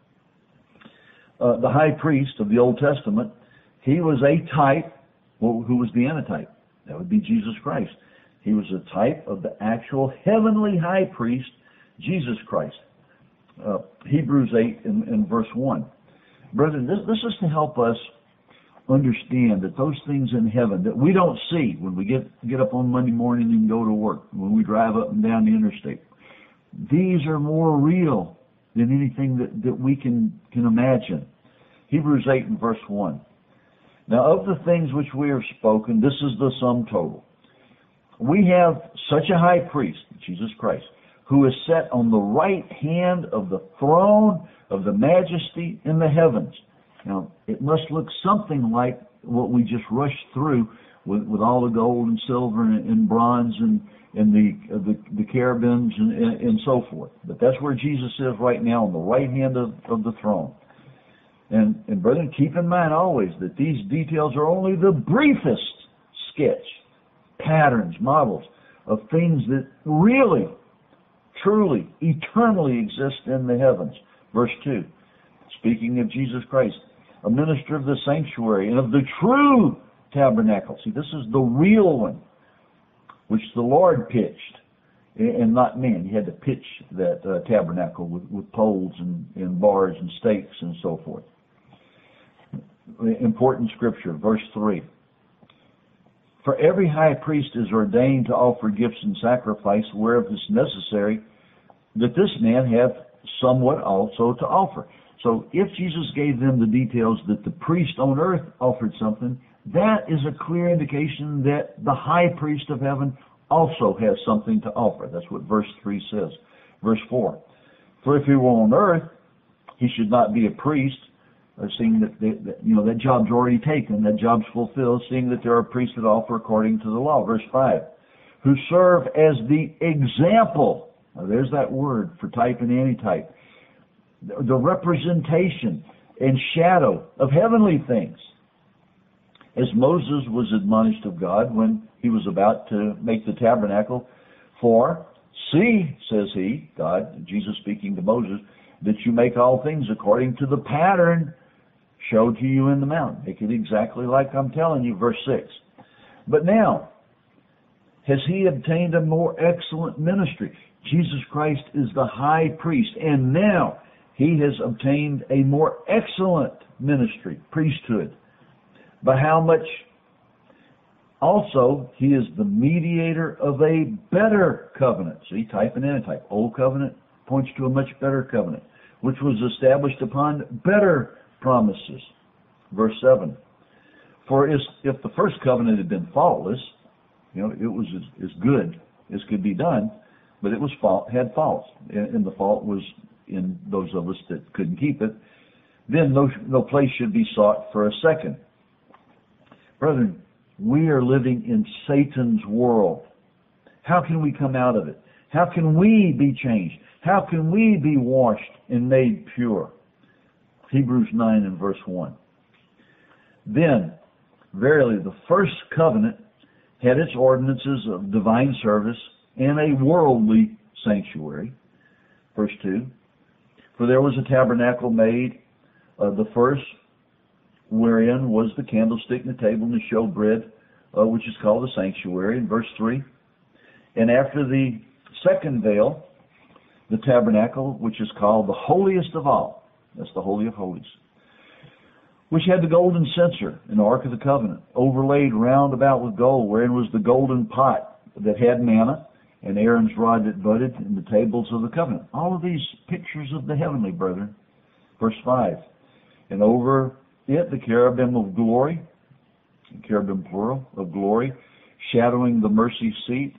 A: Uh, the high priest of the Old Testament, he was a type. Well, who was the antitype? That would be Jesus Christ. He was a type of the actual heavenly high priest, Jesus Christ. Uh, Hebrews eight and, and verse one. Brethren, this, this is to help us understand that those things in heaven that we don't see when we get, get up on Monday morning and go to work, when we drive up and down the interstate, these are more real than anything that, that we can, can imagine. Hebrews eight and verse one. Now of the things which we have spoken, this is the sum total. We have such a high priest, Jesus Christ, who is set on the right hand of the throne of the majesty in the heavens. Now, it must look something like what we just rushed through with, with all the gold and silver and, and bronze and, and the, uh, the the cherubims and, and, and so forth. But that's where Jesus is right now, on the right hand of, of the throne. And, and brethren, keep in mind always that these details are only the briefest sketch, patterns, models of things that really, truly, eternally exist in the heavens. Verse two, speaking of Jesus Christ, a minister of the sanctuary and of the true tabernacle. See, this is the real one, which the Lord pitched, and not man. He had to pitch that uh, tabernacle with, with poles and, and bars and stakes and so forth. Important scripture, verse three. For every high priest is ordained to offer gifts and sacrifice wherever it's necessary, that this man have somewhat also to offer. So if Jesus gave them the details that the priest on earth offered something, that is a clear indication that the high priest of heaven also has something to offer. That's what verse three says. Verse four. For if he were on earth, he should not be a priest, uh, seeing that, they, that you know that job's already taken, that job's fulfilled, seeing that there are priests that offer according to the law. Verse five. Who serve as the example. Now there's that word for type and antitype. The representation and shadow of heavenly things. As Moses was admonished of God when he was about to make the tabernacle, for, see, says he, God, Jesus speaking to Moses, that you make all things according to the pattern showed to you in the mount. Make it exactly like I'm telling you, verse six. But now, has he obtained a more excellent ministry? Jesus Christ is the high priest, and now he has obtained a more excellent ministry, priesthood. But how much? Also, he is the mediator of a better covenant. See, type and antitype. Old covenant points to a much better covenant, which was established upon better promises. Verse seven. For if, if the first covenant had been faultless, you know, it was as, as good as could be done, but it was fault, had faults, and, and the fault was in those of us that couldn't keep it, then no, no place should be sought for a second. Brethren, we are living in Satan's world. How can we come out of it? How can we be changed? How can we be washed and made pure? Hebrews nine and verse one. Then, verily, the first covenant had its ordinances of divine service and a worldly sanctuary. Verse two. For there was a tabernacle made, uh, the first, wherein was the candlestick and the table and the showbread, uh, which is called the sanctuary, in verse three. And after the second veil, the tabernacle, which is called the holiest of all. That's the Holy of Holies. Which had the golden censer and the Ark of the Covenant, overlaid round about with gold, wherein was the golden pot that had manna, and Aaron's rod that budded, and the tables of the covenant. All of these pictures of the heavenly, brethren. Verse five. And over it the cherubim of glory, cherubim plural, of glory, shadowing the mercy seat.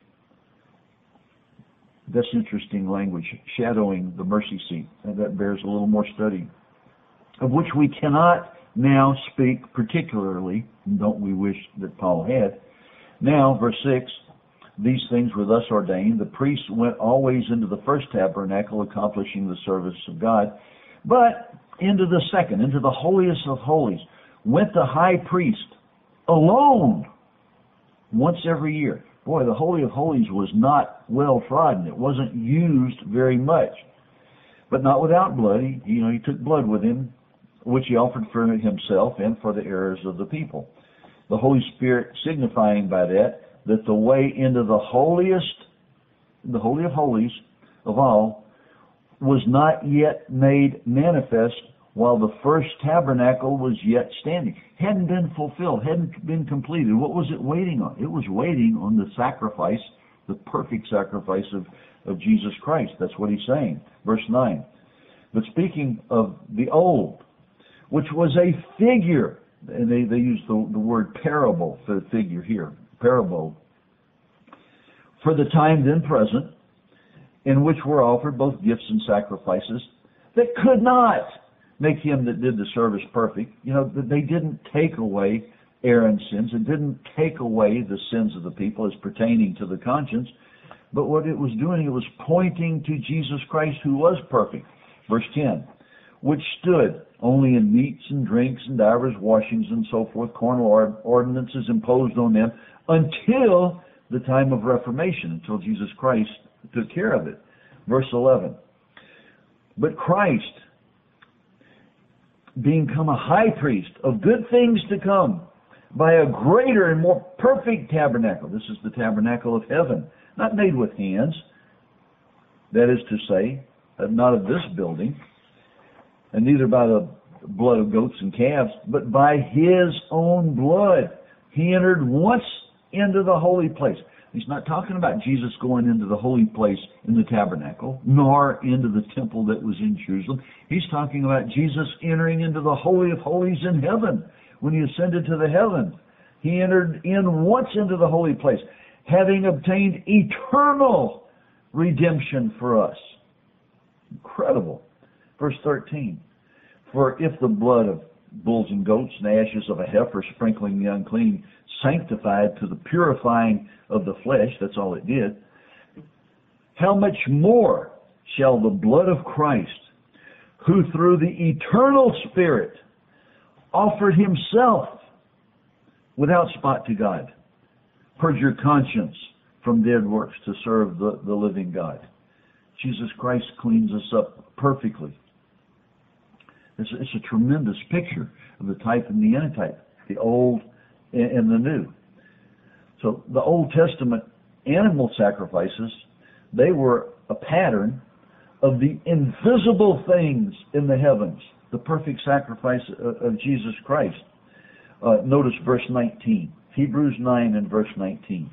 A: That's interesting language, shadowing the mercy seat. And that bears a little more study, of which we cannot now speak particularly, don't we wish that Paul had. Now, verse six, these things were thus ordained. The priests went always into the first tabernacle, accomplishing the service of God. But into the second, into the holiest of holies, went the high priest alone once every year. Boy, the Holy of Holies was not well trodden. It wasn't used very much. But not without blood. He, you know, he took blood with him, which he offered for himself and for the errors of the people. The Holy Spirit signifying by that that the way into the holiest, the Holy of Holies of all, was not yet made manifest while the first tabernacle was yet standing. Hadn't been fulfilled, hadn't been completed. What was it waiting on? It was waiting on the sacrifice, the perfect sacrifice of, of Jesus Christ. That's what he's saying. Verse nine. But speaking of the old, which was a figure, and they, they use the, the word parable for the figure here, parable, for the time then present, in which were offered both gifts and sacrifices that could not make him that did the service perfect. You know, they didn't take away Aaron's sins. It didn't take away the sins of the people as pertaining to the conscience. But what it was doing, it was pointing to Jesus Christ, who was perfect. Verse ten, which stood only in meats and drinks and divers washings and so forth, carnal ordinances imposed on them, until the time of Reformation, until Jesus Christ took care of it. Verse eleven, but Christ, being become a high priest of good things to come, by a greater and more perfect tabernacle. This is the tabernacle of heaven, not made with hands. That is to say, not of this building, and neither by the blood of goats and calves, but by his own blood. He entered once into the holy place. He's not talking about Jesus going into the holy place in the tabernacle, nor into the temple that was in Jerusalem. He's talking about Jesus entering into the Holy of Holies in heaven. When he ascended to the heavens, he entered in once into the holy place, having obtained eternal redemption for us. Incredible. Verse thirteen, for if the blood of bulls and goats and the ashes of a heifer sprinkling the unclean sanctified to the purifying of the flesh, that's all it did, how much more shall the blood of Christ, who through the eternal Spirit offered himself without spot to God, purge your conscience from dead works to serve the, the living God. Jesus Christ cleans us up perfectly. It's, it's a tremendous picture of the type and the antitype, the old and the new. So the Old Testament animal sacrifices, they were a pattern of the invisible things in the heavens, the perfect sacrifice of, of Jesus Christ. Uh, notice verse nineteen, Hebrews nine and verse nineteen.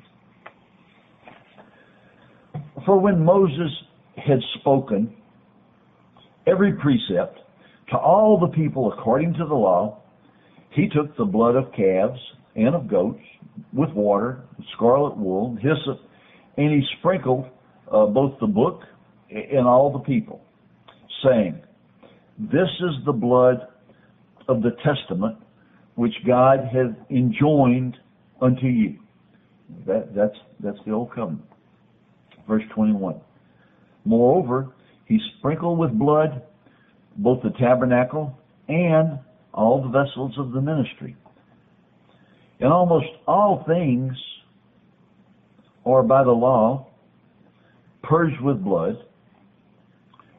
A: For when Moses had spoken every precept to all the people according to the law, he took the blood of calves and of goats with water, scarlet wool, hyssop, and he sprinkled uh, both the book and all the people, saying, this is the blood of the testament which God hath enjoined unto you. That, that's, that's the old covenant. Verse twenty-one. Moreover, he sprinkled with blood both the tabernacle and all the vessels of the ministry. And almost all things are by the law purged with blood,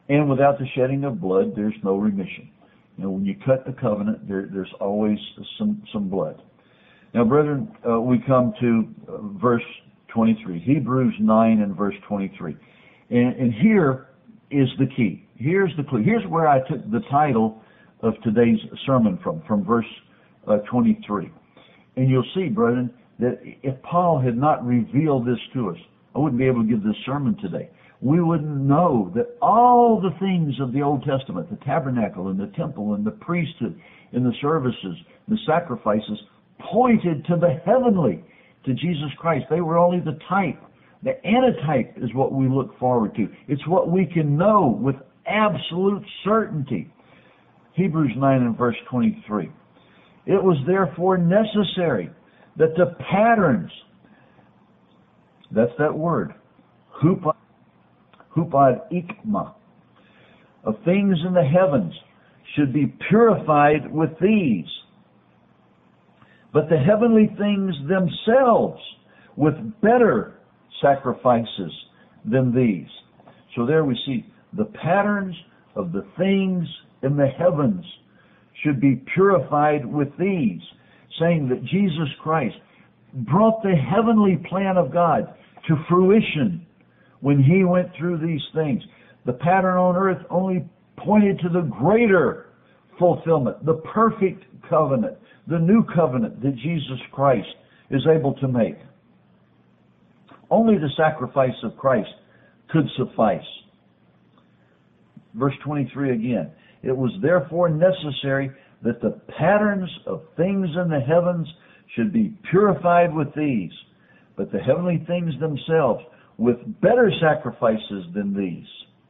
A: And without the shedding of blood, there's no remission. You know, when you cut the covenant, there, there's always some, some blood. Now, brethren, uh, we come to uh, verse twenty-three. Hebrews nine and verse twenty-three. And, and here is the key. Here's the clue. Here's where I took the title of today's sermon from, from verse uh, twenty-three. And you'll see, brethren, that if Paul had not revealed this to us, I wouldn't be able to give this sermon today. We wouldn't know that all the things of the Old Testament, the tabernacle and the temple and the priesthood and the services, the sacrifices, pointed to the heavenly, to Jesus Christ. They were only the type. The antitype is what we look forward to. It's what we can know with absolute certainty. Hebrews nine and verse twenty-three. It was therefore necessary that the patterns, that's that word, hupad, hupad ikma, of things in the heavens should be purified with these, but the heavenly things themselves with better sacrifices than these. So there we see the patterns of the things in the heavens should be purified with these, saying that Jesus Christ brought the heavenly plan of God to fruition when He went through these things. The pattern on earth only pointed to the greater fulfillment, the perfect covenant, the new covenant that Jesus Christ is able to make. Only the sacrifice of Christ could suffice. Verse twenty-three again. It was therefore necessary that the patterns of things in the heavens should be purified with these, but the heavenly things themselves with better sacrifices than these.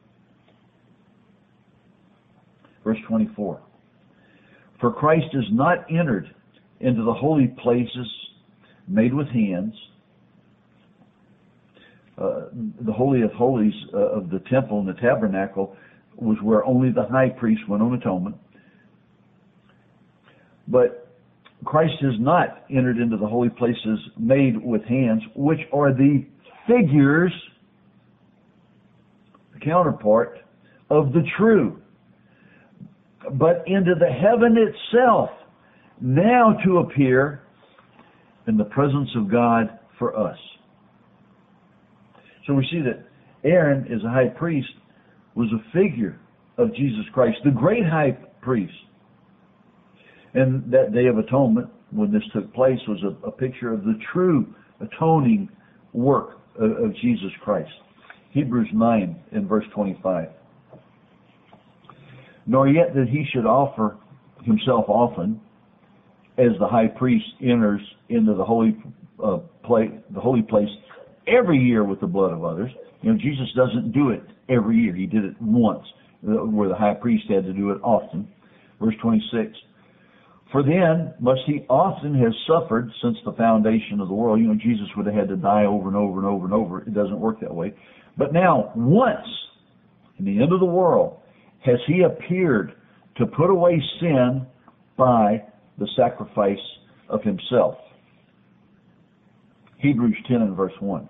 A: Verse twenty-four. For Christ is not entered into the holy places made with hands. Uh, the Holy of Holies uh, of the temple and the tabernacle was where only the high priest went on atonement. But Christ has not entered into the holy places made with hands, which are the figures, the counterpart of the true, but into the heaven itself, now to appear in the presence of God for us. So we see that Aaron, as a high priest, was a figure of Jesus Christ, the great high priest. And that Day of Atonement, when this took place, was a, a picture of the true atoning work of, of Jesus Christ. Hebrews nine in verse twenty-five. Nor yet that he should offer himself often, as the high priest enters into the holy uh, place, the holy place every year with the blood of others. You know, Jesus doesn't do it every year. He did it once, where the high priest had to do it often. Verse twenty-six. For then must he often have suffered since the foundation of the world. You know, Jesus would have had to die over and over and over and over. It doesn't work that way. But now, once, in the end of the world, has he appeared to put away sin by the sacrifice of himself. Hebrews ten and verse one.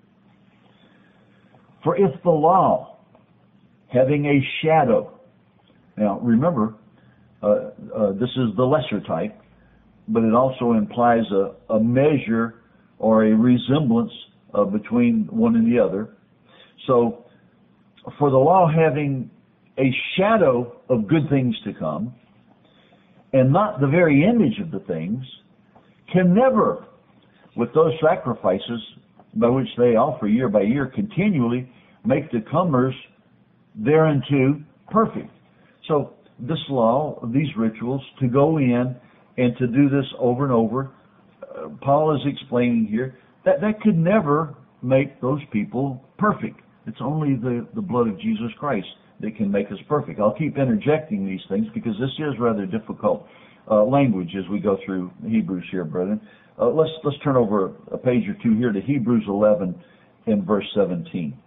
A: For if the law, having a shadow, now remember, uh, uh, this is the lesser type, but it also implies a, a measure or a resemblance uh, between one and the other. So, for the law having a shadow of good things to come, and not the very image of the things, can never, with those sacrifices by which they offer year by year continually, make the comers thereunto perfect. So this law, these rituals, to go in and to do this over and over, uh, Paul is explaining here, that that could never make those people perfect. It's only the, the blood of Jesus Christ that can make us perfect. I'll keep interjecting these things because this is rather difficult uh, language as we go through Hebrews here, brethren. Uh, let's let's turn over a page or two here to Hebrews eleven and verse seventeen.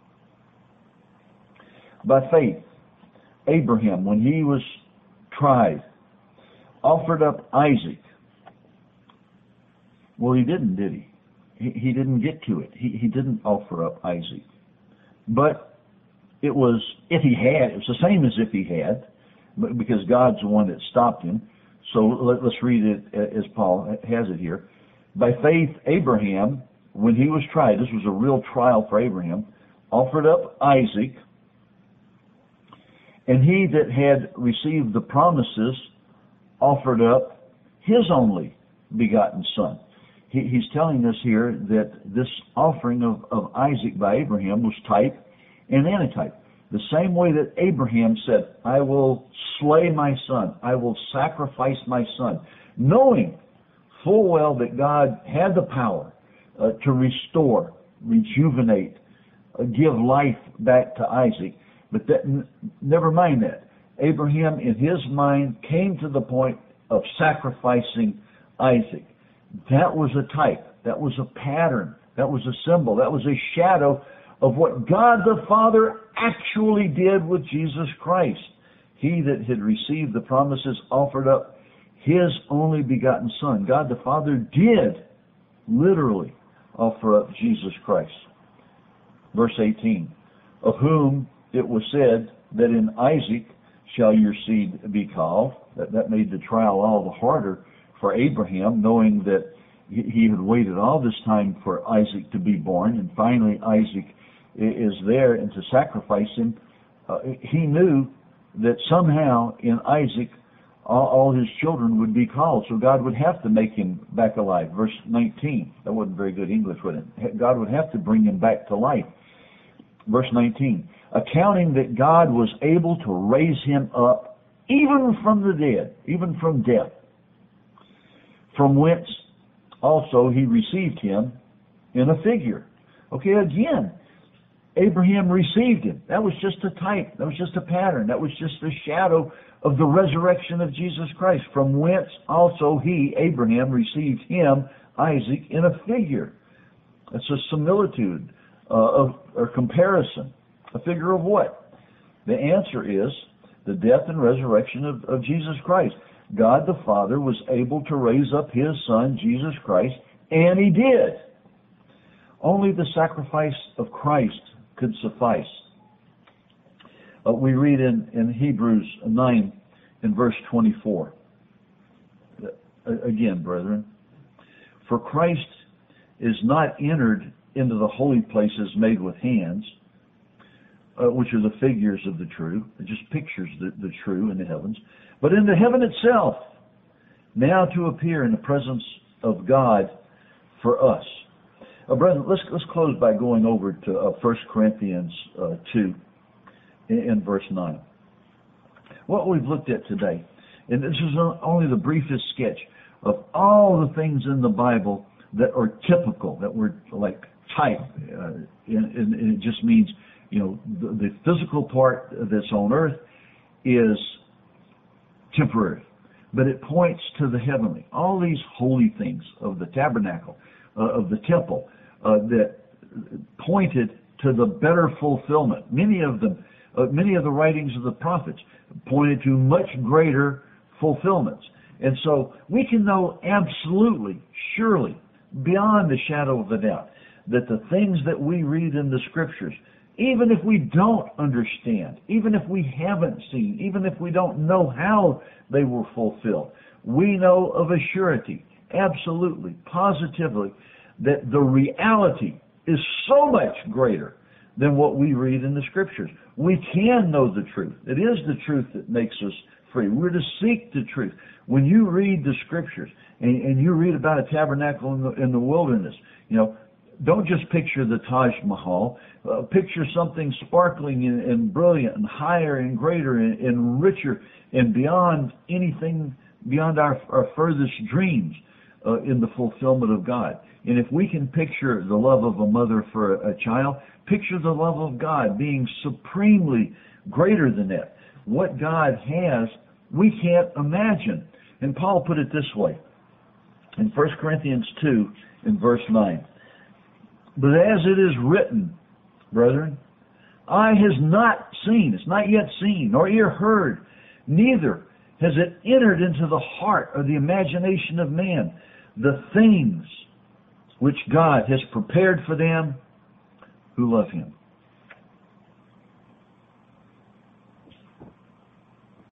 A: By faith, Abraham, when he was tried, offered up Isaac. Well, he didn't, did he? He, he didn't get to it. He, he didn't offer up Isaac. But it was if he had, it was the same as if he had, because God's the one that stopped him. So let, let's read it as Paul has it here. By faith, Abraham, when he was tried, this was a real trial for Abraham, offered up Isaac, and he that had received the promises offered up his only begotten son. He, he's telling us here that this offering of, of Isaac by Abraham was type and antitype. The same way that Abraham said, I will slay my son, I will sacrifice my son, knowing full well that God had the power uh, to restore, rejuvenate, uh, give life back to Isaac. But that, n- never mind that. Abraham, in his mind, came to the point of sacrificing Isaac. That was a type. That was a pattern. That was a symbol. That was a shadow of what God the Father actually did with Jesus Christ. He that had received the promises offered up his only begotten Son. God the Father did literally offer up Jesus Christ. Verse eighteen, of whom it was said that in Isaac shall your seed be called. That, that made the trial all the harder for Abraham, knowing that he had waited all this time for Isaac to be born, and finally Isaac is there, and to sacrifice him. Uh, he knew that somehow in Isaac all, all his children would be called, so God would have to make him back alive. Verse nineteen, that wasn't very good English, was it? God would have to bring him back to life. Verse nineteen, accounting that God was able to raise him up even from the dead, even from death, from whence also he received him in a figure. Okay, again, Abraham received him. That was just a type. That was just a pattern. That was just a shadow of the resurrection of Jesus Christ, from whence also he, Abraham, received him, Isaac, in a figure. It's a similitude uh, of, or comparison. A figure of what? The answer is the death and resurrection of, of Jesus Christ. God the Father was able to raise up his Son, Jesus Christ, and he did. Only the sacrifice of Christ could suffice. Uh, we read in, in Hebrews nine in verse twenty-four. Uh, again, brethren, for Christ is not entered into the holy places made with hands, uh, which are the figures of the true. It just pictures the, the true in the heavens, but in the heaven itself, now to appear in the presence of God for us. Uh, brethren, let's let's close by going over to uh, First Corinthians uh, two in, in verse nine. What we've looked at today, and this is only the briefest sketch of all the things in the Bible that are typical, that were like type, uh, and, and it just means, you know, the, the physical part that's on earth is temporary, but it points to the heavenly. All these holy things of the tabernacle, uh, of the temple, uh, that pointed to the better fulfillment. Many of them, uh, many of the writings of the prophets pointed to much greater fulfillments. And so we can know absolutely, surely, beyond the shadow of a doubt, that the things that we read in the Scriptures, even if we don't understand, even if we haven't seen, even if we don't know how they were fulfilled, we know of a surety, absolutely, positively, that the reality is so much greater than what we read in the Scriptures. We can know the truth. It is the truth that makes us free. We're to seek the truth. When you read the Scriptures and, and you read about a tabernacle in the, in the wilderness, you know, don't just picture the Taj Mahal. Uh, picture something sparkling and, and brilliant and higher and greater and, and richer and beyond anything, beyond our, our furthest dreams uh, in the fulfillment of God. And if we can picture the love of a mother for a, a child, picture the love of God being supremely greater than that. What God has, we can't imagine. And Paul put it this way in First Corinthians two in verse nine. But as it is written, brethren, eye has not seen, it's not yet seen, nor ear heard, neither has it entered into the heart or the imagination of man, the things which God has prepared for them who love him.